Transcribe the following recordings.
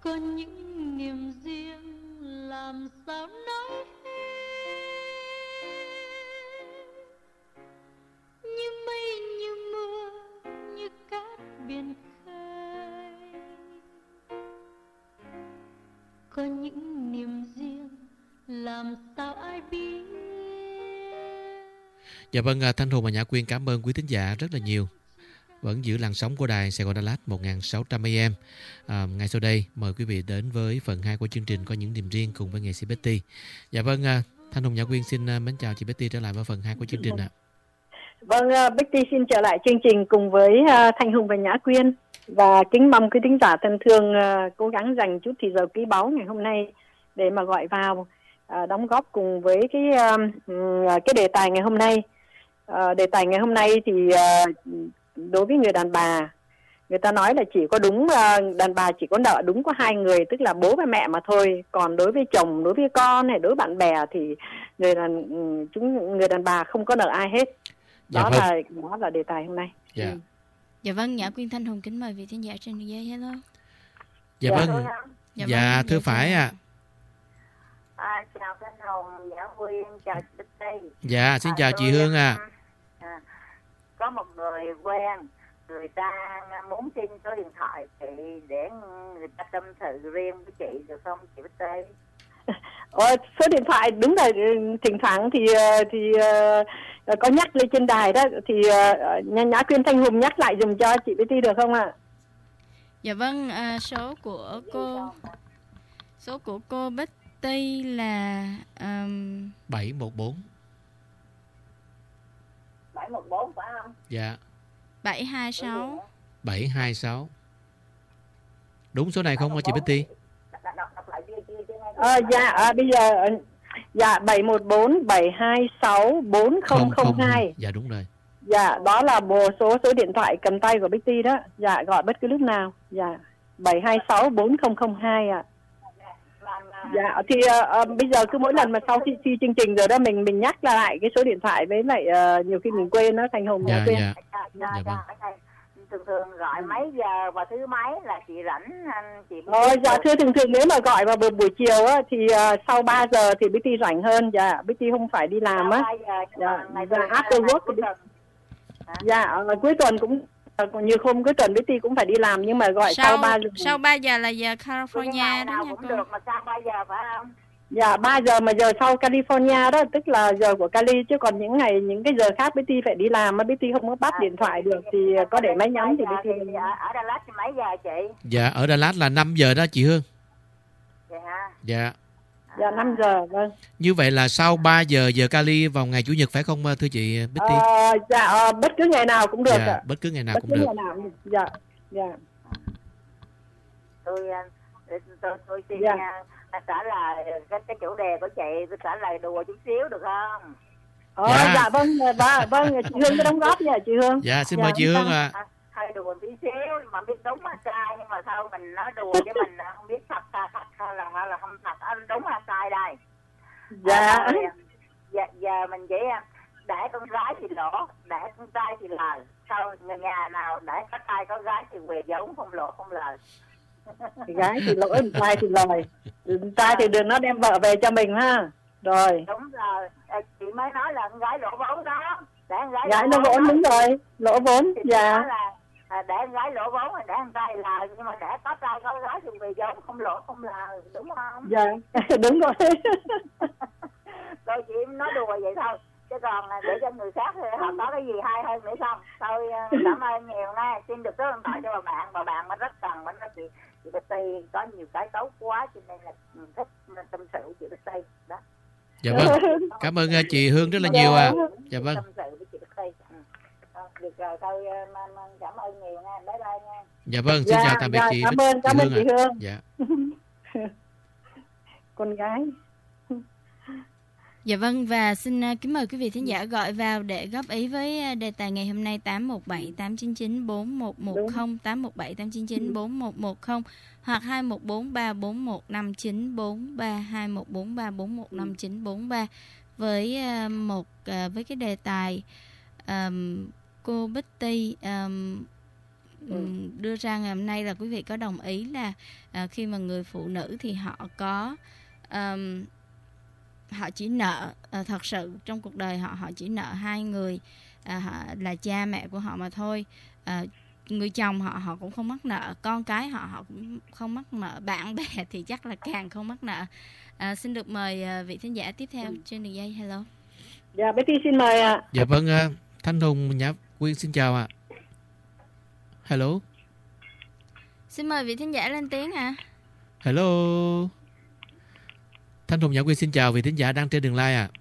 Có những niềm riêng làm sao nói như mây như mưa như cát biển khơi. Có những niềm riêng làm sao ai biết. Dạ vâng, Thanh Hùng và Nhã Quyên cảm ơn quý thính giả rất là nhiều. Vẫn giữ làn sóng của đài Sài Gòn Đà Lạt 1600 AM. Ngay sau đây mời quý vị đến với phần 2 của chương trình Có những niềm riêng cùng với nghệ sĩ Betty. Dạ vâng, Thanh Hùng, Nhã Quyên xin mến chào chị Betty trở lại với phần 2 của chương trình ạ. Vâng, Betty xin trở lại chương trình cùng với Thanh Hùng và Nhã Quyên, và kính mong quý thính giả thân thương cố gắng dành chút thì giờ quý báu ngày hôm nay để mà gọi vào đóng góp cùng với cái đề tài ngày hôm nay. Đề tài ngày hôm nay thì đối với người đàn bà, người ta nói là chỉ có đúng đàn bà chỉ có nợ đúng có hai người, tức là bố và mẹ mà thôi. Còn đối với chồng, đối với con hay đối với bạn bè thì người đàn bà không có nợ ai hết. Đó là đề tài hôm nay. Dạ. Dạ vâng, Nhã Quyên, Thanh Hùng kính mời vị thính giả trên đường dây. Hello. Dạ vâng. Dạ thưa phải ạ. Chào Thanh Hùng, Nhã Quyên, chào chị Betty. Dạ, xin chào chị Hương ạ. Có một người quen, người ta muốn xin số điện thoại chị để người ta tâm sự riêng với chị được không chị Betty? Số điện thoại đúng là thỉnh thoảng thì có nhắc lên trên đài đó, thì Nhã Quyên, Thanh Hùng nhắc lại dùm cho chị Betty được không ạ? Dạ vâng, số của cô Betty là 714. 714 phải không? Dạ. 726. Đúng số này không hả chị Betty? Bây giờ 714 726 4002. Dạ đúng rồi. Dạ, đó là số điện thoại cầm tay của Betty đó. Dạ, gọi bất cứ lúc nào. Dạ, 726 4002 ạ. Dạ, thì bây giờ cứ mỗi lần mà sau khi chương trình rồi đó mình nhắc lại cái số điện thoại, với lại nhiều khi mình quên đó, Thành Hùng quên. Dạ vâng. Thường gọi mấy giờ và thứ mấy là chị rảnh chị? Dạ thưa, thường nếu mà gọi vào buổi chiều á thì sau 3 giờ thì Betty rảnh hơn. Dạ, Betty không phải đi làm á. Dạ, after work. Dạ, cuối tuần cũng nhiều hôm cuối tuần Betty cũng phải đi làm, nhưng mà gọi sau 3 giờ. Sau 3 giờ là giờ California đó nha cũng được, mà sau 3 giờ phải không? Dạ, 3 giờ mà giờ sau California đó, tức là giờ của Cali, chứ còn những cái giờ khác Betty phải đi làm mà Betty không có bắt điện thoại được, thì có để máy nhắn thì Betty. Ở Đà Lạt thì mấy giờ chị? Dạ, ở Đà Lạt là 5 giờ đó chị Hương. Dạ hả? Dạ. Dạ 5 giờ, vâng. Như vậy là sau 3 giờ giờ Cali vào ngày Chủ nhật phải không thưa chị Betty? Dạ, bất cứ ngày nào cũng được. Dạ, bất cứ ngày nào cũng được. Dạ. Tôi xin trả lời cái chủ đề của chị, tôi trả lời đùa chút xíu được không? Dạ vâng, chị Hương có đóng góp nha chị Hương. Dạ, xin mời chị Hương ạ. Hơi đùa tí xíu, mà biết đúng hay sai, nhưng mà sao mình nói đùa chứ mình không biết thật hay là không thật, đúng hay sai đây. Dạ. Giờ mình chỉ để con gái thì lỗ, để con trai thì lời. Sao người nhà nào để có trai có gái thì về giống, không lỗ không lời. Gái thì lỗi, trai thì lời. Trai thì đừng nó đem vợ về cho mình ha. Rồi. Đúng rồi, chị mới nói là con gái lỗ vốn đó. Gái lỗ vốn, đúng rồi, lỗ vốn. Dạ. Để con gái lỗ vốn rồi để con trai lời, nhưng mà để có trai có gái thì về giống, không lỗ không lời, đúng không? Dạ, đúng rồi. Tôi chỉ nói đùa vậy thôi, chứ còn để cho người khác thì họ có cái gì hay hơn nữa không? Thôi cảm ơn nhiều nha, xin được số điện thoại cho bà bạn mà rất cần, mà nói chị Betty có nhiều cái tốt quá cho nên là thích tâm sự chị Betty đó. Dạ vâng, cảm ơn chị Hương rất là nhiều ạ. Dạ vâng. Tâm sự với chị Betty. Được rồi, thôi cảm ơn nhiều nha, bye bye nha. Dạ vâng, xin chào tạm biệt chị. Cảm ơn chị Hương. Dạ. Con gái. Dạ vâng, và xin kính mời quý vị thính giả gọi vào để góp ý với đề tài ngày hôm nay 817 899 4110, 817 899 4110 hoặc 2143 415 2143 415 943 với với cái đề tài cô Betty đưa ra ngày hôm nay là quý vị có đồng ý là khi mà người phụ nữ thì họ có họ chỉ nợ thật sự trong cuộc đời họ chỉ nợ hai người họ là cha mẹ của họ mà thôi. Người chồng họ cũng không mắc nợ, con cái họ cũng không mắc nợ, bạn bè thì chắc là càng không mắc nợ. Xin được mời vị thính giả tiếp theo trên đường dây. Hello. Dạ, Betty xin mời ạ. Dạ vâng, Thanh Hùng, Nhã Quyên xin chào ạ. Hello. Xin mời vị thính giả lên tiếng ạ. Hello. Thanh Hùng, Nhã Quyên xin chào vị thính giả đang trên đường live ạ.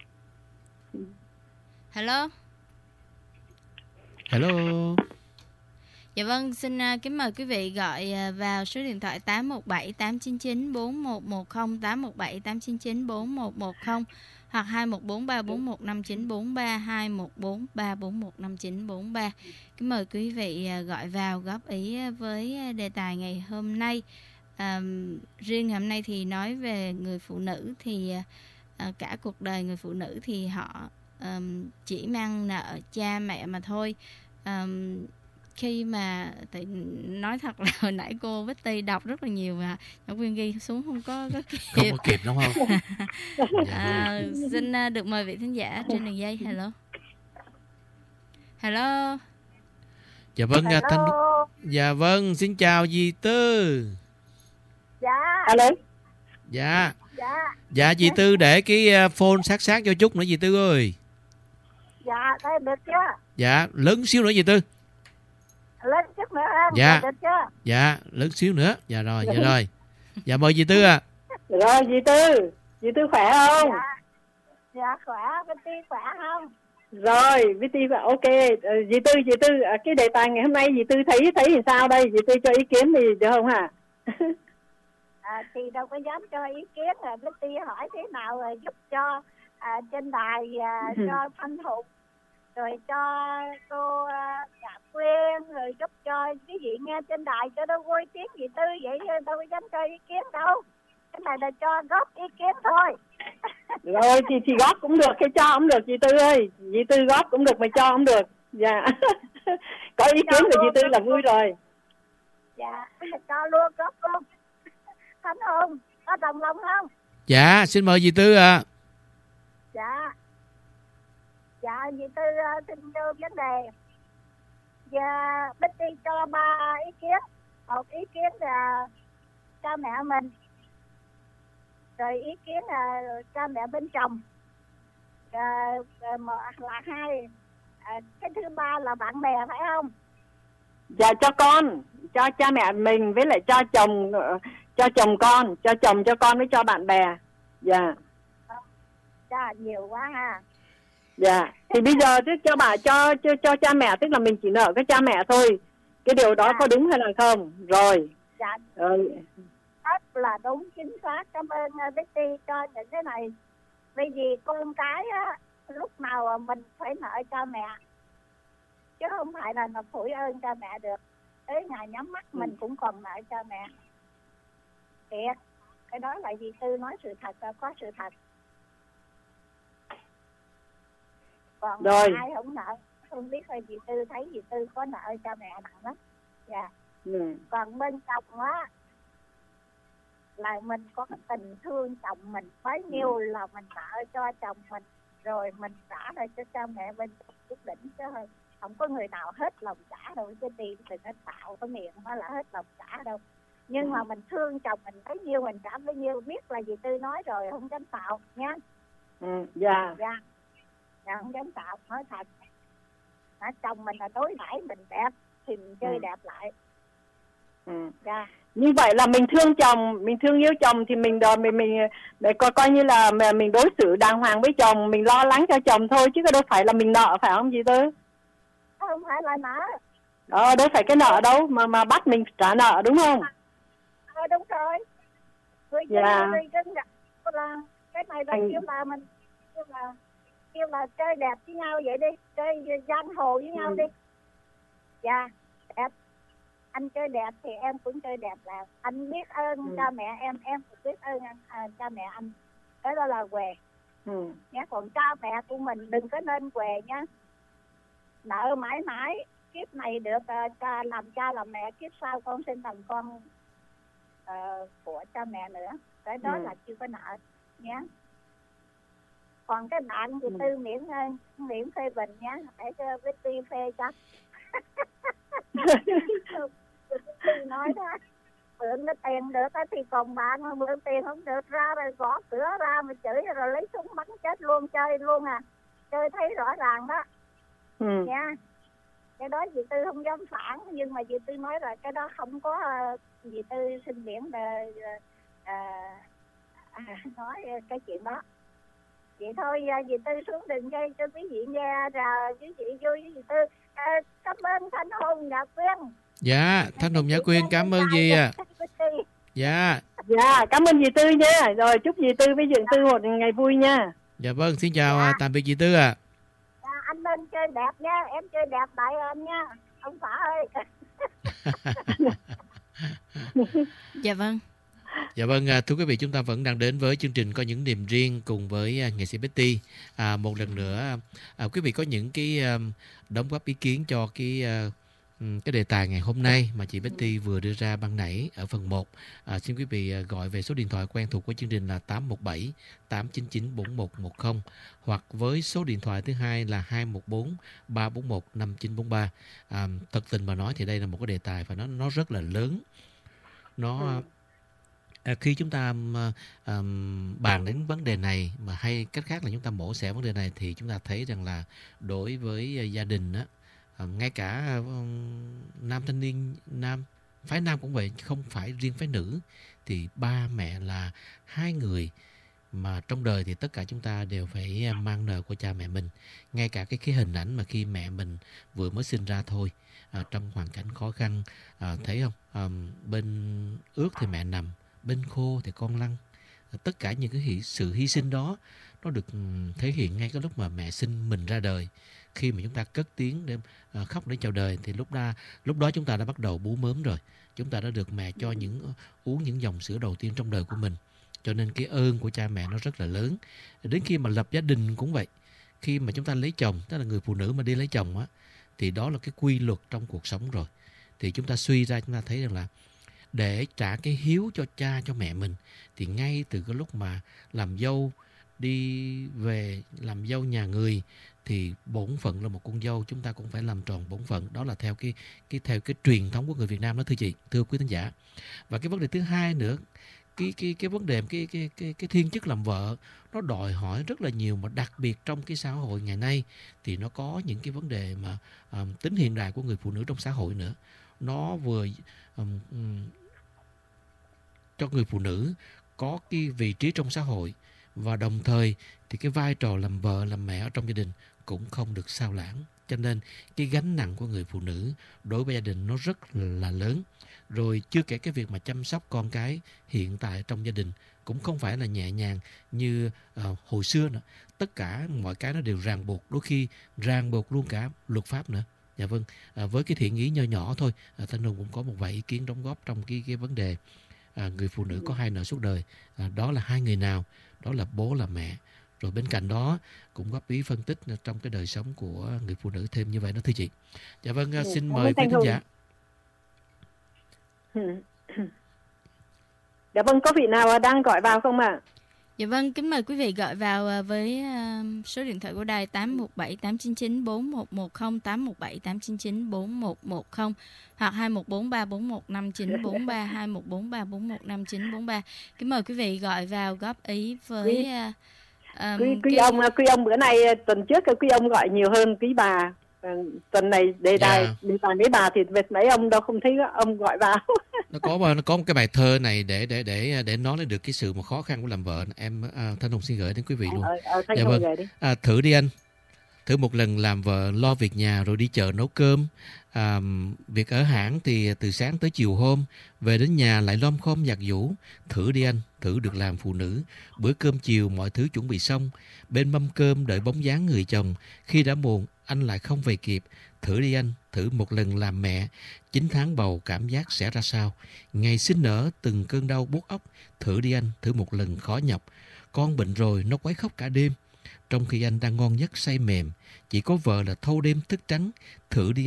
Hello. Hello. Dạ vâng, xin kính mời quý vị gọi vào số điện thoại 817 899 4110, 817 899 4110 hoặc 214 341 5943, 214 341 5943. Kính mời quý vị gọi vào góp ý với đề tài ngày hôm nay. Riêng ngày hôm nay thì nói về người phụ nữ thì cả cuộc đời người phụ nữ thì họ chỉ mang nợ cha mẹ mà thôi. Khi mà nói thật là hồi nãy cô Betty đọc rất là nhiều và Nhã Quyên ghi xuống không có kịp. Không có kịp đúng không? Xin được mời vị thính giả trên đường dây. Hello. Hello. Dạ vâng, dạ vâng, xin chào dì Tư. Dạ. Alo. Dạ. Dạ dì Tư để cái phone sát vô chút nữa dì Tư ơi. Dạ, đây được chưa? Dạ, lớn xíu nữa dì Tư. Lên chút nữa em. Dạ. Được chưa? Dạ, lớn xíu nữa. Dạ rồi, dạ rồi. Dạ mời dì Tư ạ. Rồi dì Tư khỏe không? Dạ khỏe, Betty khỏe không? Rồi, Betty ok. Dì Tư cái đề tài ngày hôm nay dì Tư thấy thì sao đây? Dì Tư cho ý kiến thì được không hả? Thì đâu có dám cho ý kiến rồi Betty hỏi thế nào rồi giúp cho trên đài cho Thanh Hùng, rồi cho cô Nhã Quyên, rồi giúp cho cái gì nghe trên đài cho nó vui tiếng dì Tư vậy, đâu có dám cho ý kiến đâu. Cái này là cho góp ý kiến thôi. Rồi thì góp cũng được, hay cho cũng được dì Tư ơi. Dì Tư góp cũng được mà cho cũng được. Dạ. Có ý kiến của dì Tư là vui rồi. Dạ, cho luôn, góp luôn. Thanh Hùng, có đồng lòng không? Dạ, xin mời dì Tư ạ. Dạ, dì Tư xin đưa vấn đề. Dạ, Betty cho 3 ý kiến. Một ý kiến là cha mẹ mình. Rồi ý kiến là cha mẹ bên chồng. Là 2. Cái thứ 3 là bạn bè phải không? Dạ, cho con, cho cha mẹ mình với lại cho chồng con, cho chồng cho con với cho bạn bè. Dạ. Dạ, nhiều quá ha. Dạ, thì bây giờ tức cho cha mẹ, tức là mình chỉ nợ cái cha mẹ thôi. Cái điều đó có đúng hay là không? Rồi. Dạ. Rất là đúng, chính xác. Cảm ơn Betty cho những cái này. Bởi vì con cái á, lúc nào mình phải nợ cha mẹ, chứ không phải là nó phủi ơn cha mẹ được. Tới ngày nhắm mắt mình cũng còn nợ cha mẹ. Thiệt, cái đó là dì Tư nói sự thật, có sự thật. Còn rồi. Ai không nợ, không biết là dì Tư thấy dì Tư có nợ cha mẹ nặng lắm. Dạ. Còn bên chồng á, là mình có cái tình thương chồng mình, bấy nhiêu là mình nợ cho chồng mình, rồi mình trả lại cho cha mẹ bên chút đỉnh, chứ không có người nào hết lòng trả đâu. Cái tiền đừng có tạo cái miệng nó là hết lòng trả đâu. Nhưng mà mình thương chồng mình bấy nhiêu mình trả bấy nhiêu, biết là dì Tư nói rồi, không dám tạo nha. Dạ. Dạ, không dám tạo, nói thật. Chồng mình là đối đãi mình đẹp thì mình chơi đẹp lại. Dạ. Như vậy là mình thương chồng, mình thương yêu chồng thì mình để coi như là mình đối xử đàng hoàng với chồng, mình lo lắng cho chồng thôi, chứ đâu phải là mình nợ, phải không dì Tư? Không phải là nợ. Đâu phải cái nợ đâu mà bắt mình trả nợ, đúng không? Đúng rồi. Người dân là cái này là kêu là chơi đẹp với nhau vậy đi, chơi giang hồ với nhau đi. Dạ, đẹp. Anh chơi đẹp thì em cũng chơi đẹp, là anh biết ơn cha mẹ em cũng biết ơn cha mẹ anh. Cái đó là què. Nhá, còn cha mẹ của mình đừng có nên què nhá. Nợ mãi mãi kiếp này được làm cha làm mẹ, kiếp sau con xin làm con của cha mẹ nữa. Cái đó là chưa có nợ nhé. Còn cái bạn thì Tư miễn phê bình nhé, để cho Betty phê chắc. Tư nói đó, mượn cái tiền được thì còn bạn mà mượn tiền không được ra rồi gõ cửa ra mà chửi rồi lấy súng bắn chết luôn, chơi luôn à. Chơi thấy rõ ràng đó nha. Cái đó dì Tư không dám phản, nhưng mà dì Tư nói là cái đó không có, dì Tư xin miễn nói cái chuyện đó. Vậy thôi dì Tư xuống đường dây cho quý vị nghe, rồi quý vị vui với dì Tư. Cảm ơn Thanh Hùng Nhã Quyên. Dạ, Thanh Hùng Nhã Quyên cảm ơn dì ạ. Dạ. Dạ, cảm ơn dì Tư nha. Rồi chúc dì Tư với Dượng Tư một ngày vui nha. Dạ vâng, xin chào tạm biệt dì Tư ạ. Anh lên chơi đẹp nha, em chơi đẹp tại em nha, ông xã ơi. Dạ vâng. Dạ vâng, thưa quý vị, chúng ta vẫn đang đến với chương trình Có những niềm riêng cùng với nghệ sĩ Betty. Một lần nữa, quý vị có những cái đóng góp ý kiến cho cái đề tài ngày hôm nay mà chị Betty vừa đưa ra ban nãy ở phần 1. Xin quý vị gọi về số điện thoại quen thuộc của chương trình là 817 899 4110, hoặc với số điện thoại thứ hai là 214 341 5943. Thật tình mà nói thì đây là một cái đề tài và nó rất là lớn. Nó khi chúng ta bàn đến vấn đề này, mà hay cách khác là chúng ta mổ xẻ vấn đề này, thì chúng ta thấy rằng là đối với gia đình á, ngay cả nam thanh niên, phái nam cũng vậy, không phải riêng phái nữ, thì ba mẹ là hai người mà trong đời thì tất cả chúng ta đều phải mang nợ của cha mẹ mình. Ngay cả cái hình ảnh mà khi mẹ mình vừa mới sinh ra thôi, trong hoàn cảnh khó khăn, thấy không, bên ướt thì mẹ nằm, bên khô thì con lăn. Tất cả những cái sự hy sinh đó nó được thể hiện ngay cái lúc mà mẹ sinh mình ra đời. Khi mà chúng ta cất tiếng để khóc để chào đời, thì lúc đó chúng ta đã bắt đầu bú mớm rồi. Chúng ta đã được mẹ cho uống những dòng sữa đầu tiên trong đời của mình. Cho nên cái ơn của cha mẹ nó rất là lớn. Đến khi mà lập gia đình cũng vậy. Khi mà chúng ta lấy chồng, tức là người phụ nữ mà đi lấy chồng á, thì đó là cái quy luật trong cuộc sống rồi. Thì chúng ta suy ra, chúng ta thấy rằng là để trả cái hiếu cho cha cho mẹ mình, thì ngay từ cái lúc mà làm dâu, đi về làm dâu nhà người, thì bổn phận là một con dâu, chúng ta cũng phải làm tròn bổn phận. Đó là theo cái truyền thống của người Việt Nam đó, thưa chị, thưa quý thính giả. Và cái vấn đề thứ hai nữa, cái vấn đề cái thiên chức làm vợ nó đòi hỏi rất là nhiều, mà đặc biệt trong cái xã hội ngày nay thì nó có những cái vấn đề mà tính hiện đại của người phụ nữ trong xã hội nữa. Nó vừa cho người phụ nữ có cái vị trí trong xã hội, và đồng thời thì cái vai trò làm vợ làm mẹ ở trong gia đình cũng không được sao lãng. Cho nên cái gánh nặng của người phụ nữ đối với gia đình nó rất là lớn. Rồi chưa kể cái việc mà chăm sóc con cái hiện tại trong gia đình cũng không phải là nhẹ nhàng như hồi xưa nữa. Tất cả mọi cái nó đều ràng buộc, đôi khi ràng buộc luôn cả luật pháp nữa. Dạ vâng, với cái thiện ý nho nhỏ thôi, Thanh Hùng cũng có một vài ý kiến đóng góp trong cái vấn đề người phụ nữ có hai nợ suốt đời. Đó là hai người nào? Đó là bố là mẹ. Rồi bên cạnh đó cũng góp ý phân tích trong cái đời sống của người phụ nữ thêm như vậy đó, thưa chị. Dạ vâng, xin mời quý thính giả. Dạ vâng, có vị nào đang gọi vào không ạ? Dạ vâng, kính mời quý vị gọi vào với số điện thoại của đài 817 899 4110, 817 899 4110, hoặc 2143 41 5943, 2143 41 5943. Kính mời quý vị gọi vào góp ý với quý ông bữa nay, tuần trước quý ông gọi nhiều hơn quý bà. Tuần này đề tài mấy bà thì mấy ông đâu không thấy ông gọi vào. Nó có một cái bài thơ này để nói lên được cái sự mà khó khăn của làm vợ. Em Thanh Hùng xin gửi đến quý vị luôn. Dạ vâng. Thử đi anh. Thử một lần làm vợ lo việc nhà rồi đi chợ nấu cơm. Việc ở hãng thì từ sáng tới chiều hôm, về đến nhà lại lom khom giặt giũ. Thử đi anh, thử được làm phụ nữ. Bữa cơm chiều mọi thứ chuẩn bị xong, bên mâm cơm đợi bóng dáng người chồng. Khi đã muộn anh lại không về kịp. Thử đi anh, thử một lần làm mẹ. 9 tháng bầu cảm giác sẽ ra sao? Ngày sinh nở từng cơn đau buốt óc. Thử đi anh, thử một lần khó nhọc. Con bệnh rồi nó quấy khóc cả đêm, trong khi anh đang ngon giấc say mềm. Chỉ có vợ là thâu đêm thức trắng. Thử đi anh,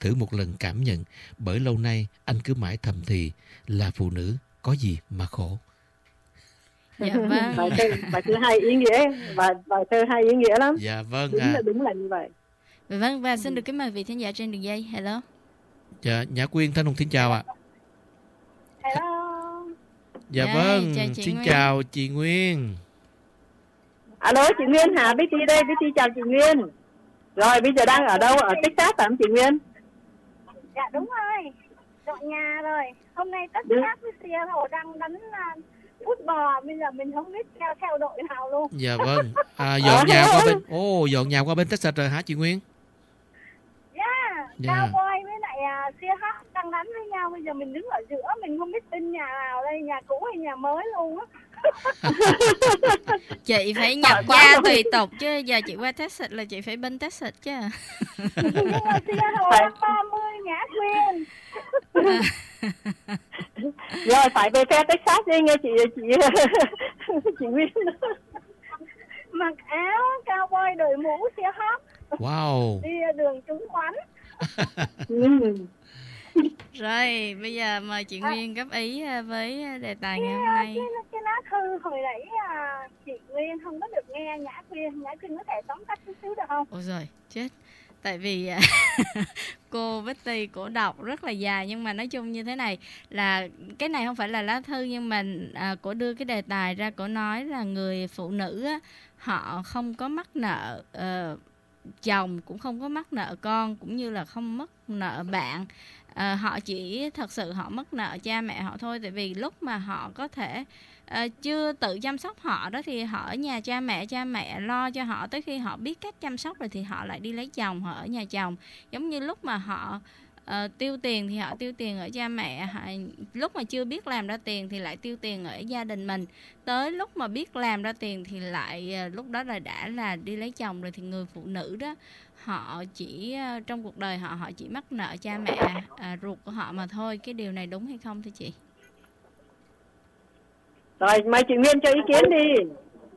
thử một lần cảm nhận, bởi lâu nay anh cứ mãi thầm thì là phụ nữ có gì mà khổ. Dạ vâng. Bài thơ hay ý nghĩa, bài thơ hay ý nghĩa lắm. Dạ vâng. Đúng là như vậy. Vâng, và xin được kính mời vị thính giả trên đường dây. Hello. Dạ, Nhã Quyên Thanh Hùng xin chào ạ. Hello. Dạ Dạ, vâng, chào chị xin Nguyên. chào chị Nguyên. Alo, chị Nguyên hả? Betty đây, Betty chào chị Nguyên. Rồi, bây giờ đang ở đâu? Ở Texas phải không chị Nguyên? Dạ đúng rồi, dọn nhà rồi. Hôm nay tất Được. cả với Seattle đang đánh football. Bây giờ mình không biết theo đội nào luôn. Dạ vâng. Dọn nhà qua bên Texas rồi hả chị Nguyên? Yeah, Dạ. Cowboy với lại Seahawks đang đánh với nhau. Bây giờ mình đứng ở giữa, mình không biết tin nhà nào đây, nhà cũ hay nhà mới luôn á. Chị phải nhập gia tùy tục chứ, giờ chị qua Texas là chị phải bên Texas chứ. Nhưng mà Seattle đang 30 Nhã Quyên. Rồi, phải về phe Texas đi nghe chị chị Nguyên. Mặc áo cowboy, đội mũ Seahawks, Wow. đi đường trúng khoán. Rồi, bây giờ mời chị Nguyên góp ý với đề tài ngày hôm nay. Cái lá thư hồi nãy chị Nguyên không có được nghe Nhã Quyên có thể tóm tắt chút xíu được không? Ôi giời, chết. Tại vì cô Betty cổ đọc rất là dài, nhưng mà nói chung như thế này là cái này không phải là lá thư, nhưng mà cổ đưa cái đề tài ra, cổ nói là người phụ nữ á, họ không có mắc nợ chồng, cũng không có mắc nợ con, cũng như là không mắc nợ bạn. Họ chỉ thật sự họ mất nợ cha mẹ họ thôi. Tại vì lúc mà họ có thể chưa tự chăm sóc họ đó thì họ ở nhà cha mẹ lo cho họ. Tới khi họ biết cách chăm sóc rồi thì họ lại đi lấy chồng, họ ở nhà chồng. Giống như lúc mà họ tiêu tiền thì họ tiêu tiền ở cha mẹ, lúc mà chưa biết làm ra tiền thì lại tiêu tiền ở gia đình mình. Tới lúc mà biết làm ra tiền thì lại lúc đó là đã là đi lấy chồng rồi. Thì người phụ nữ đó, họ chỉ trong cuộc đời họ chỉ mắc nợ cha mẹ ruột của họ mà thôi. Cái điều này đúng hay không thưa chị? Rồi, mời chị Nguyên cho ý kiến đi.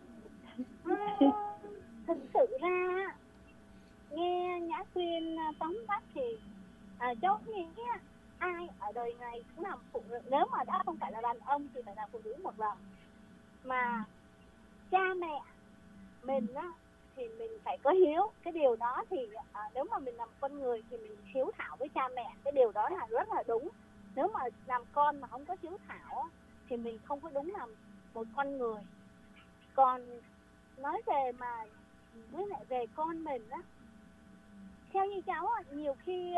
Thực sự ra nghe Nhã Quyên tóm tắt thì cháu nghĩ ai ở đời này cũng làm phụ nữ. Nếu mà đã không phải là đàn ông thì phải là phụ nữ một lần. Mà cha mẹ mình á thì mình phải có hiếu. Cái điều đó thì nếu mà mình làm con người thì mình hiếu thảo với cha mẹ. Cái điều đó là rất là đúng. Nếu mà làm con mà không có hiếu thảo á, thì mình không có đúng làm một con người. Còn nói về mà với lại về con mình á, theo như cháu á, nhiều khi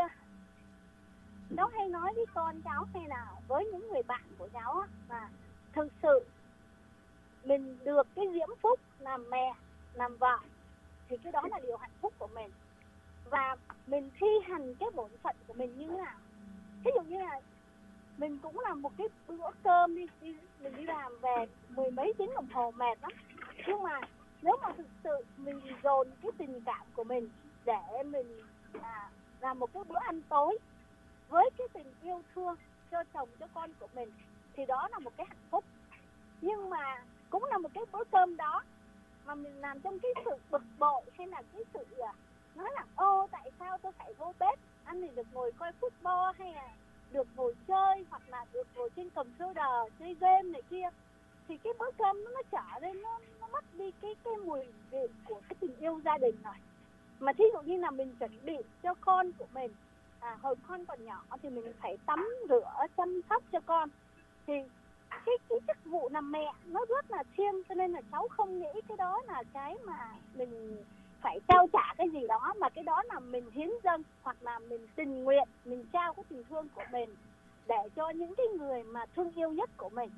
cháu hay nói với con cháu hay là với những người bạn của cháu á, là thực sự mình được cái diễm phúc làm mẹ, làm vợ thì cái đó là điều hạnh phúc của mình. Và mình thi hành cái bổn phận của mình như thế nào. Ví dụ như là mình cũng làm một cái bữa cơm mình đi làm về 10 mấy tiếng đồng hồ mệt lắm. Nhưng mà nếu mà thực sự mình dồn cái tình cảm của mình để mình làm một cái bữa ăn tối với cái tình yêu thương cho chồng cho con của mình thì đó là một cái hạnh phúc. Nhưng mà cũng là một cái bữa cơm đó mà mình làm trong cái sự bực bội hay là cái sự nói là tại sao tôi phải vô bếp ăn thì được ngồi coi football hay là được ngồi chơi hoặc là được ngồi trên computer chơi game này kia, thì cái bữa cơm nó trở lên nó mất đi cái mùi vị của cái tình yêu gia đình rồi. Mà thí dụ như là mình chuẩn bị cho con của mình hồi con còn nhỏ thì mình phải tắm rửa chăm sóc cho con, thì cái chức vụ làm mẹ nó rất là thiêng, cho nên là cháu không nghĩ cái đó là cái mà mình phải trao trả cái gì đó, mà cái đó là mình hiến dâng hoặc là mình tình nguyện mình trao cái tình thương của mình để cho những cái người mà thương yêu nhất của mình.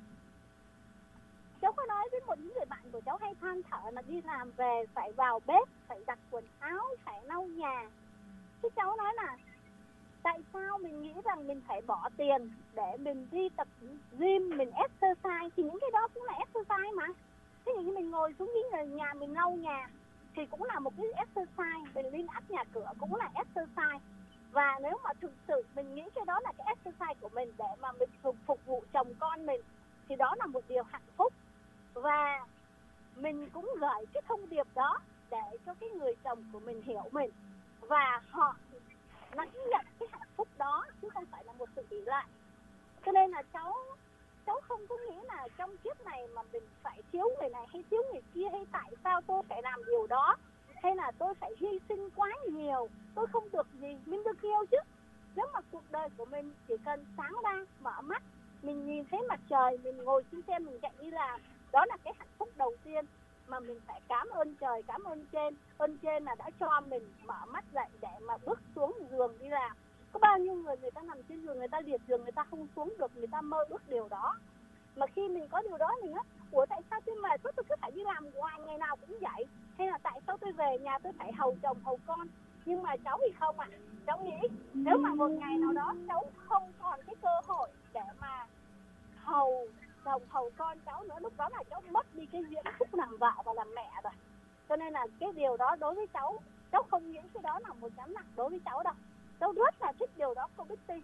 Cháu có nói với một những người bạn của cháu hay than thở là đi làm về phải vào bếp, phải giặt quần áo, phải lau nhà. Thế cháu nói là tại sao mình nghĩ rằng mình phải bỏ tiền để mình đi tập gym, mình exercise, thì những cái đó cũng là exercise mà. Thế như mình ngồi xuống cái nhà mình lau nhà thì cũng là một cái exercise, mình lên áp nhà cửa cũng là exercise. Và nếu mà thực sự mình nghĩ cái đó là cái exercise của mình để mà mình phục vụ chồng con mình thì đó là một điều hạnh phúc. Và mình cũng gửi cái thông điệp đó để cho cái người chồng của mình hiểu mình, và họ lãnh nhận cái hạnh phúc đó chứ không phải là một sự ỷ lại. Cho nên là cháu không có nghĩ là trong kiếp này mà mình phải thiếu người này hay thiếu người kia, hay tại sao tôi phải làm điều đó, hay là tôi phải hy sinh quá nhiều, tôi không được gì, mình được yêu chứ. Nếu mà cuộc đời của mình chỉ cần sáng ra, mở mắt, mình nhìn thấy mặt trời, mình ngồi trên xe, mình chạy đi làm, đó là cái hạnh phúc đầu tiên mà mình phải cảm ơn trời, cảm ơn trên. Ơn trên là đã cho mình mở mắt dậy để mà bước xuống giường đi làm. Có bao nhiêu người ta nằm trên giường, người ta liệt giường, người ta không xuống được, người ta mơ ước điều đó. Mà khi mình có điều đó mình nói, ủa tại sao tôi mệt quá, tôi cứ phải đi làm hoài, ngày nào cũng vậy, hay là tại sao tôi về nhà tôi phải hầu chồng hầu con. Nhưng mà cháu thì không ạ. Cháu nghĩ nếu mà một ngày nào đó cháu không còn cái cơ hội để mà hầu chồng hầu con cháu nữa, lúc đó là cháu mất đi cái diễm phúc làm vợ và làm mẹ rồi. Cho nên là cái điều đó đối với cháu không nghĩ cái đó là một gánh nặng đối với cháu đâu. Cháu rất là thích điều đó, cô Betty.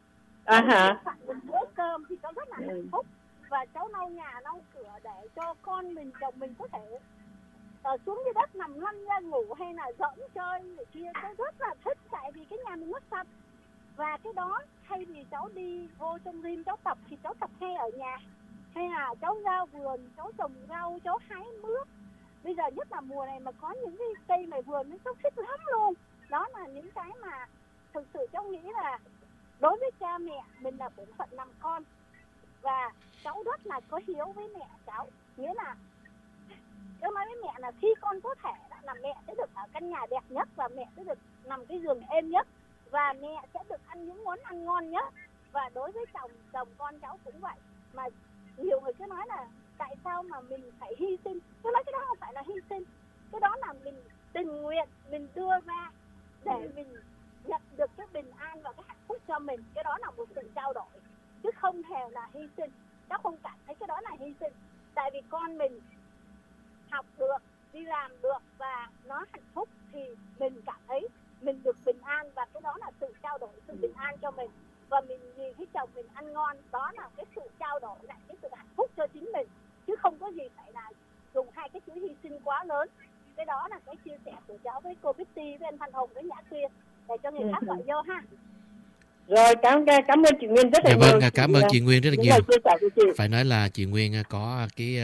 Một bữa cơm thì cháu rất là hạnh phúc, và cháu lau nhà lau cửa để cho con mình, chồng mình có thể xuống dưới đất nằm lăn ra ngủ hay là giỡn chơi người kia. Cháu rất là thích, tại vì cái nhà mình mất sạch. Và cái đó thay vì cháu đi vô trong gym cháu tập thì cháu tập hay ở nhà, hay là cháu ra vườn, cháu trồng rau, cháu hái mướp. Bây giờ nhất là mùa này mà có những cái cây ngoài vườn nó cháu thích lắm luôn. Đó là những cái mà thực sự cháu nghĩ là đối với cha mẹ mình là bổn phận làm con. Và cháu rất là có hiếu với mẹ cháu. Nghĩa là cháu nói với mẹ là khi con có thể là mẹ sẽ được ở căn nhà đẹp nhất, và mẹ sẽ được nằm cái giường êm nhất, và mẹ sẽ được ăn những món ăn ngon nhất. Và đối với chồng con cháu cũng vậy. Mà nhiều người cứ nói là tại sao mà mình phải hy sinh. Tôi nói cái đó không phải là hy sinh, cái đó là mình tình nguyện, mình đưa ra để mình nhận được cái bình an và cái hạnh phúc cho mình. Cái đó là một sự trao đổi, chứ không hề là hy sinh. Cháu không cảm thấy cái đó là hy sinh. Tại vì con mình học được, đi làm được và nó hạnh phúc thì mình cảm thấy mình được bình an, và cái đó là sự trao đổi, sự bình an cho mình. Và mình nhìn thấy chồng mình ăn ngon, đó là cái sự trao đổi lại cái sự hạnh phúc cho chính mình, chứ không có gì phải là dùng hai cái chữ hy sinh quá lớn. Cái đó là cái chia sẻ của cháu với cô Betty, với anh Thanh Hùng, với Nhã Quyên, để cho người khác gọi vô ha. Rồi, cảm ơn chị Nguyên rất là nhiều. Vâng, cảm ơn chị Nguyên rất là nhiều. Phải nói là chị Nguyên có cái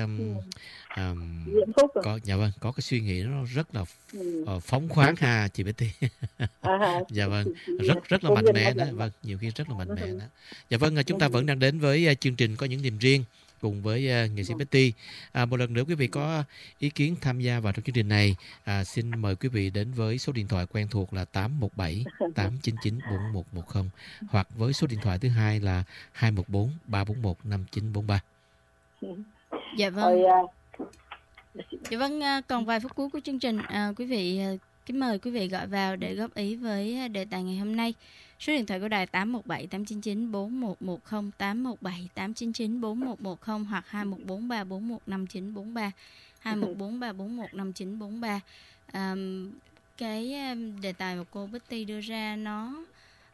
có cái suy nghĩ nó rất là phóng khoáng ha chị Betty. Dạ vâng, rất là mạnh mẽ đó. Vâng, nhiều khi rất là mạnh mẽ đó. Dạ vâng, chúng ta vẫn đang đến với chương trình Có Những Niềm Riêng cùng với nghệ sĩ Betty. Một lần nữa quý vị có ý kiến tham gia vào trong chương trình này, xin mời quý vị đến với số điện thoại quen thuộc là 817 899 4110, hoặc với số điện thoại thứ hai là 214 341 5943. Dạ vâng. Dạ vâng, còn vài phút cuối của chương trình, quý vị kính mời quý vị gọi vào để góp ý với đề tài ngày hôm nay. Số điện thoại của đài 817 899 4110, 817 899 4110, hoặc 2143 415943, 2143 415943. Cái đề tài mà cô Betty đưa ra nó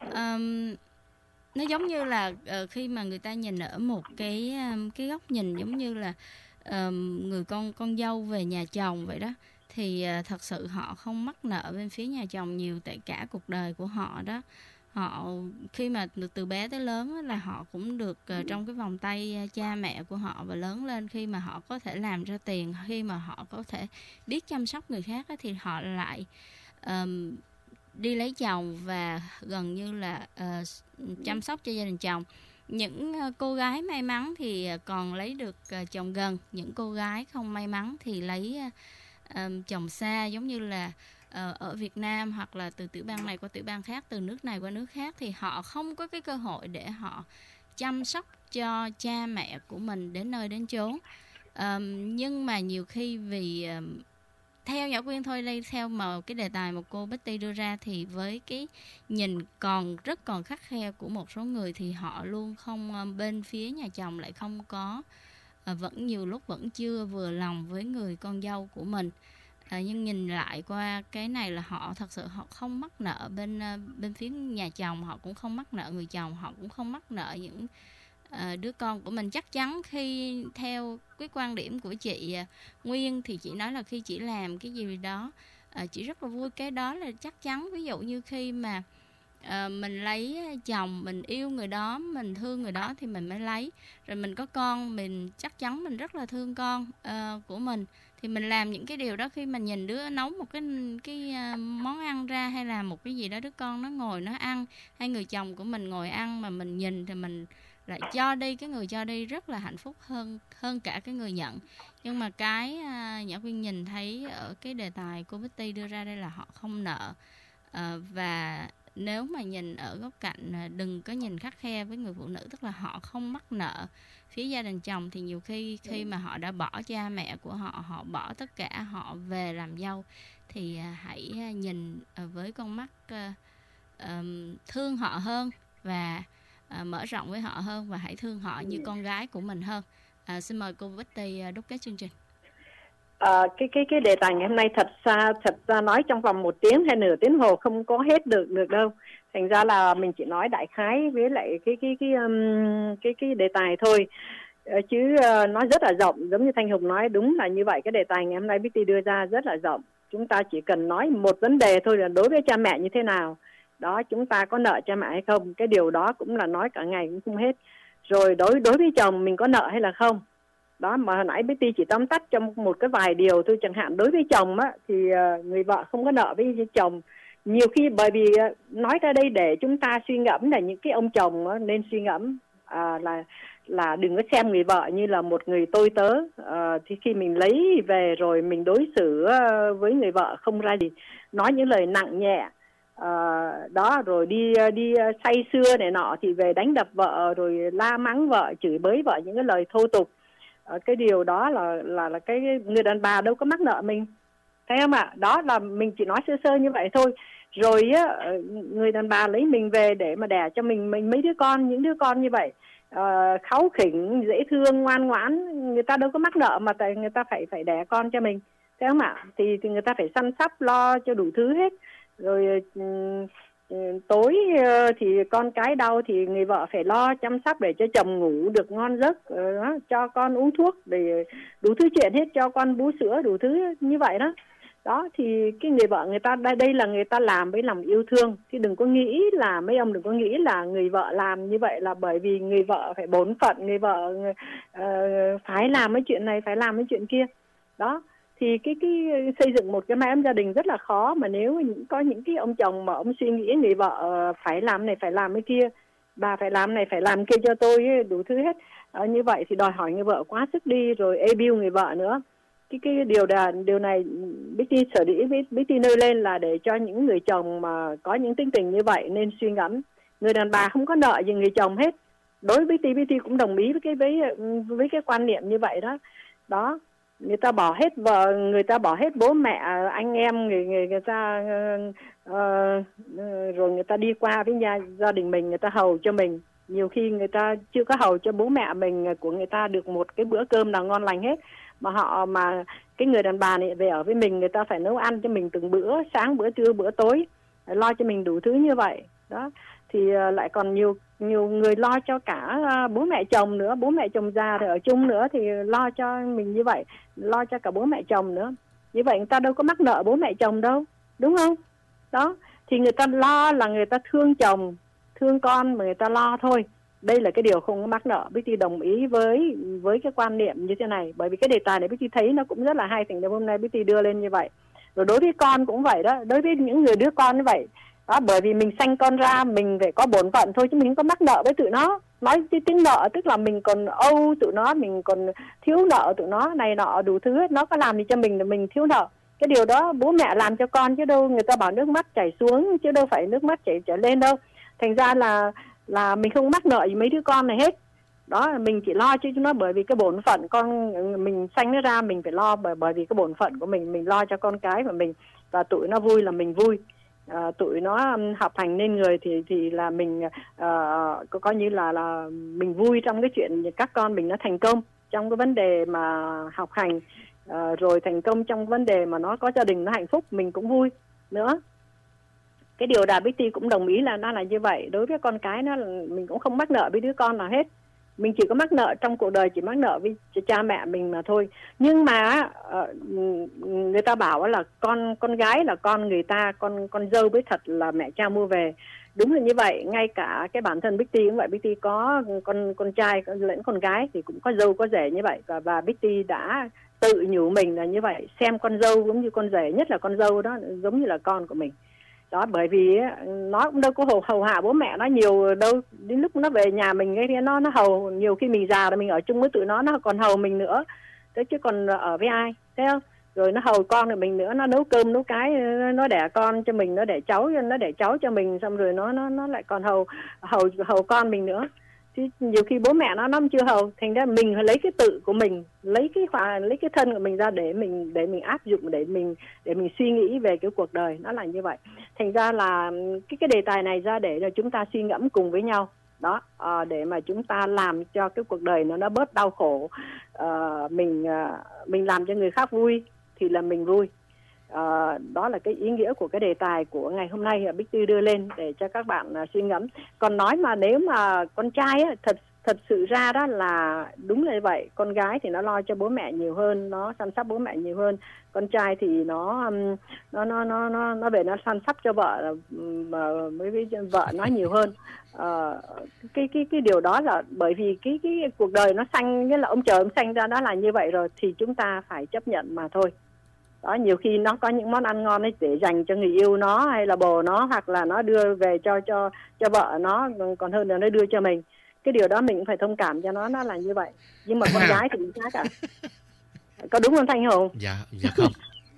giống như là khi mà người ta nhìn ở một cái góc nhìn giống như là người con dâu về nhà chồng vậy đó, thì thật sự họ không mắc nợ bên phía nhà chồng nhiều, tại cả cuộc đời của họ đó, họ khi mà từ bé tới lớn là họ cũng được trong cái vòng tay cha mẹ của họ, và lớn lên khi mà họ có thể làm ra tiền, khi mà họ có thể biết chăm sóc người khác thì họ lại đi lấy chồng và gần như là chăm sóc cho gia đình chồng. Những cô gái may mắn thì còn lấy được chồng gần, những cô gái không may mắn thì lấy chồng xa, giống như là ở Việt Nam hoặc là từ tiểu bang này qua tiểu bang khác, từ nước này qua nước khác, thì họ không có cái cơ hội để họ chăm sóc cho cha mẹ của mình đến nơi đến chốn. Nhưng mà nhiều khi vì theo Nhã Quyên thôi đây, theo mà cái đề tài mà cô Betty đưa ra, thì với cái nhìn rất còn khắt khe của một số người thì họ luôn không bên phía nhà chồng lại không có vẫn nhiều lúc vẫn chưa vừa lòng với người con dâu của mình. Nhưng nhìn lại qua cái này là họ thật sự họ không mắc nợ bên phía nhà chồng, họ cũng không mắc nợ người chồng, họ cũng không mắc nợ những đứa con của mình. Chắc chắn khi theo cái quan điểm của chị Nguyên thì chị nói là khi chị làm cái gì đó chị rất là vui, cái đó là chắc chắn. Ví dụ như khi mà mình lấy chồng, mình yêu người đó, mình thương người đó thì mình mới lấy. Rồi mình có con, mình chắc chắn mình rất là thương con của mình, thì mình làm những cái điều đó. Khi mà nhìn đứa nấu một cái món ăn ra, hay là một cái gì đó đứa con nó ngồi nó ăn, hay người chồng của mình ngồi ăn mà mình nhìn, thì mình lại cho đi, cái người cho đi rất là hạnh phúc hơn cả cái người nhận. Nhưng mà cái Nhã Quyên nhìn thấy ở cái đề tài cô Betty đưa ra đây là họ không nợ. Và nếu mà nhìn ở góc cạnh, đừng có nhìn khắt khe với người phụ nữ, tức là họ không mắc nợ. Phía gia đình chồng thì nhiều khi mà họ đã bỏ cha mẹ của họ, họ bỏ tất cả, họ về làm dâu, thì hãy nhìn với con mắt thương họ hơn, và mở rộng với họ hơn, và hãy thương họ như con gái của mình hơn. Xin mời cô Betty đúc kết chương trình. Cái đề tài ngày hôm nay thật ra nói trong vòng 1 tiếng hay nửa tiếng hồ không có hết được đâu. Thành ra là mình chỉ nói đại khái với lại cái đề tài thôi, chứ nó rất là rộng. Giống như Thanh Hùng nói, đúng là như vậy. Cái đề tài ngày hôm nay Betty đưa ra rất là rộng. Chúng ta chỉ cần nói một vấn đề thôi, là đối với cha mẹ như thế nào đó, chúng ta có nợ cha mẹ hay không. Cái điều đó cũng là nói cả ngày cũng không hết. Rồi đối với chồng mình có nợ hay là không đó, mà hồi nãy Betty chỉ tóm tắt trong một cái vài điều thôi. Chẳng hạn đối với chồng á, thì người vợ không có nợ với chồng. Nhiều khi bởi vì nói ra đây để chúng ta suy ngẫm, là những cái ông chồng á, nên suy ngẫm là đừng có xem người vợ như là một người tôi tớ. Thì khi mình lấy về rồi mình đối xử với người vợ không ra gì, nói những lời nặng nhẹ đó, rồi đi say sưa này nọ, thì về đánh đập vợ, rồi la mắng vợ, chửi bới vợ những cái lời thô tục. Cái điều đó là cái người đàn bà đâu có mắc nợ mình, thấy không ạ? Đó là mình chỉ nói sơ sơ như vậy thôi. Rồi á, người đàn bà lấy mình về để mà đẻ cho mình mấy đứa con, những đứa con như vậy, kháu khỉnh, dễ thương, ngoan ngoãn, người ta đâu có mắc nợ mà tại người ta phải đẻ con cho mình, thấy không ạ? Thì người ta phải săn sóc lo cho đủ thứ hết. Rồi tối thì con cái đau thì người vợ phải lo chăm sóc để cho chồng ngủ được ngon giấc, cho con uống thuốc, để đủ thứ chuyện hết, cho con bú sữa, đủ thứ như vậy đó. Đó thì cái người vợ người ta đây là người ta làm với lòng yêu thương. Thì đừng có nghĩ là, mấy ông đừng có nghĩ là người vợ làm như vậy là bởi vì người vợ phải bổn phận, người vợ phải làm cái chuyện này, phải làm cái chuyện kia. Đó thì cái xây dựng một cái mái ấm gia đình rất là khó. Mà nếu có những cái ông chồng mà ông suy nghĩ người vợ phải làm này, phải làm cái kia, bà phải làm này, phải làm kia cho tôi, đủ thứ hết, như vậy thì đòi hỏi người vợ quá sức đi, rồi abuse người vợ nữa. Cái điều này Betty sở dĩ Betty nêu lên là để cho những người chồng mà có những tính tình như vậy nên suy ngẫm. Người đàn bà không có nợ gì người chồng hết. Đối với Betty cũng đồng ý với cái quan niệm như vậy đó. Đó, người ta bỏ hết vợ, người ta bỏ hết bố mẹ, anh em, người ta rồi người ta đi qua với gia đình mình, người ta hầu cho mình. Nhiều khi người ta chưa có hầu cho bố mẹ mình của người ta được một cái bữa cơm nào ngon lành hết, mà cái người đàn bà này về ở với mình, người ta phải nấu ăn cho mình từng bữa, sáng, bữa trưa, bữa tối, lo cho mình đủ thứ như vậy đó. Thì lại còn nhiều người lo cho cả bố mẹ chồng nữa, bố mẹ chồng già thì ở chung nữa, thì lo cho mình như vậy, lo cho cả bố mẹ chồng nữa. Như vậy người ta đâu có mắc nợ bố mẹ chồng đâu, đúng không? Đó thì người ta lo là người ta thương chồng, thương con mà người ta lo thôi. Đây là cái điều không có mắc nợ. Betty đồng ý với cái quan niệm như thế này. Bởi vì cái đề tài này Betty thấy nó cũng rất là hay, thành ra hôm nay Betty đưa lên như vậy. Rồi đối với con cũng vậy đó, đối với những người đứa con như vậy đó, bởi vì mình sanh con ra mình phải có bổn phận thôi, chứ mình không có mắc nợ với tụi nó. Nói tiếng nợ tức là mình còn âu tụi nó, mình còn thiếu nợ tụi nó này nọ đủ thứ hết. Nó có làm gì cho mình là mình thiếu nợ. Cái điều đó bố mẹ làm cho con, chứ đâu người ta bảo nước mắt chảy xuống, chứ đâu phải nước mắt chảy lên đâu. Thành ra là mình không mắc nợ gì mấy đứa con này hết. Đó, mình chỉ lo cho chúng nó bởi vì cái bổn phận con mình sanh nó ra, mình phải lo bởi vì cái bổn phận của mình lo cho con cái của mình, và tụi nó vui là mình vui. Tụi nó học hành nên người thì là mình coi như là mình vui trong cái chuyện các con mình nó thành công trong cái vấn đề mà học hành, rồi thành công trong vấn đề mà nó có gia đình nó hạnh phúc, mình cũng vui nữa. Cái điều đó Betty cũng đồng ý là nó là như vậy. Đối với con cái nó mình cũng không mắc nợ với đứa con nào hết. Mình chỉ có mắc nợ trong cuộc đời, chỉ mắc nợ với cha mẹ mình mà thôi. Nhưng mà người ta bảo là con gái là con người ta, con dâu với thật là mẹ cha mua về. đúng là như vậy. Ngay cả cái bản thân Bích Ti cũng vậy. Bích Ti có con trai lẫn con gái thì cũng có dâu có rể như vậy, và Bích Ti đã tự nhủ mình là như vậy, xem con dâu cũng như con rể, nhất là con dâu đó giống như là con của mình. Đó, bởi vì nó cũng đâu có hầu hạ bố mẹ nó nhiều đâu, đến lúc nó về nhà mình cái nó hầu, nhiều khi mình già rồi mình ở chung với tụi nó còn hầu mình nữa, thế chứ còn ở với ai, thấy không? Rồi nó hầu con rồi mình nữa, nó nấu cơm nấu cái, nó đẻ con cho mình, nó đẻ cháu cho mình, xong rồi nó lại còn hầu con mình nữa. Chứ nhiều khi bố mẹ nó chưa hầu, thành ra mình phải lấy cái tự của mình, lấy cái thân của mình ra để mình áp dụng, để mình suy nghĩ về cái cuộc đời, nó là như vậy. Thành ra là cái đề tài này ra để cho chúng ta suy ngẫm cùng với nhau đó, để mà chúng ta làm cho cái cuộc đời nó bớt đau khổ. Mình làm cho người khác vui thì là mình vui. Đó là cái ý nghĩa của cái đề tài của ngày hôm nay Bích Tư đưa lên để cho các bạn suy ngẫm. Còn nói mà nếu mà con trai á, thật sự ra đó là đúng là như vậy. Con gái thì nó lo cho bố mẹ nhiều hơn, nó chăm sóc bố mẹ nhiều hơn. Con trai thì nó về nó chăm sóc cho vợ, với vợ nó nhiều hơn. Cái điều đó là bởi vì cái cuộc đời nó sanh, nghĩa là ông trời ông sanh ra đó là như vậy rồi, thì chúng ta phải chấp nhận mà thôi. Đó, nhiều khi nó có những món ăn ngon ấy để dành cho người yêu nó hay là bồ nó, hoặc là nó đưa về cho vợ nó, còn hơn là nó đưa cho mình. Cái điều đó mình cũng phải thông cảm cho nó là như vậy. Nhưng mà con gái thì khác ạ. Có đúng không Thanh Hùng? Dạ không.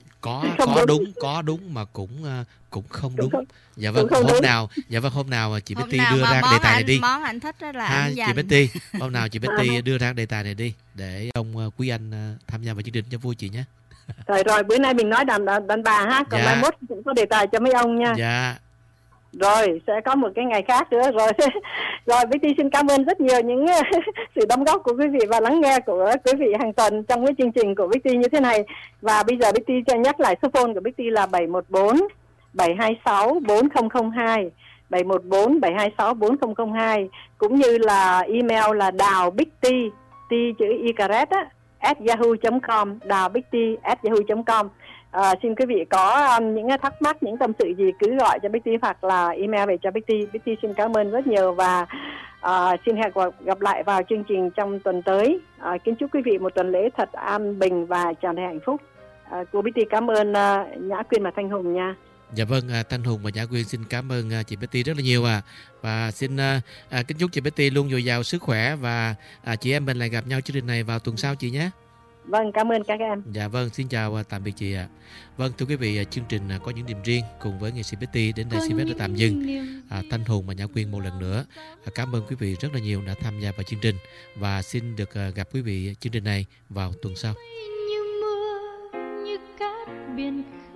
Có đúng mà cũng không đúng. Dạ vâng, hôm nào chị Betty đưa ra đề tài này đi. Món anh thích đó là chị Betty, hôm nào chị Betty đưa ra đề tài này đi để ông Quý Anh tham gia vào chương trình cho vui chị nhé. Rồi bữa nay mình nói đàn bà ha, còn mai mốt cũng có đề tài cho mấy ông nha. Dạ. Rồi sẽ có một cái ngày khác nữa rồi. Rồi Betty xin cảm ơn rất nhiều những sự đóng góp của quý vị và lắng nghe của quý vị hàng tuần trong cái chương trình của Betty như thế này. Và bây giờ Betty cho nhắc lại số phone của Betty là 714 726 4002, 714 726 4002, cũng như là email là đào.betty chữ y caret á @yahoo.com, đào.betty@yahoo.com. Xin quý vị có những thắc mắc, những tâm sự gì cứ gọi cho Betty hoặc là email về cho Betty. Betty xin cảm ơn rất nhiều và xin hẹn gặp lại vào chương trình trong tuần tới. Kính chúc quý vị một tuần lễ thật an bình và tràn đầy hạnh phúc. Cô Betty cảm ơn Nhã Quyên và Thanh Hùng nha. Dạ vâng, Thanh Hùng và Nhã Quyên xin cảm ơn chị Betty rất là nhiều và xin kính chúc chị Betty luôn dồi dào sức khỏe và chị em mình lại gặp nhau chương trình này vào tuần sau chị nhé. Vâng, cảm ơn các em. Dạ vâng, xin chào tạm biệt chị ạ. Vâng, thưa quý vị, chương trình có những điểm riêng cùng với nghệ sĩ Betty đến đây xin phép đã tạm dừng. Thanh Hùng và Nhã Quyên một lần nữa cảm ơn quý vị rất là nhiều đã tham gia vào chương trình và xin được gặp quý vị chương trình này vào tuần sau. Như mưa như cát biển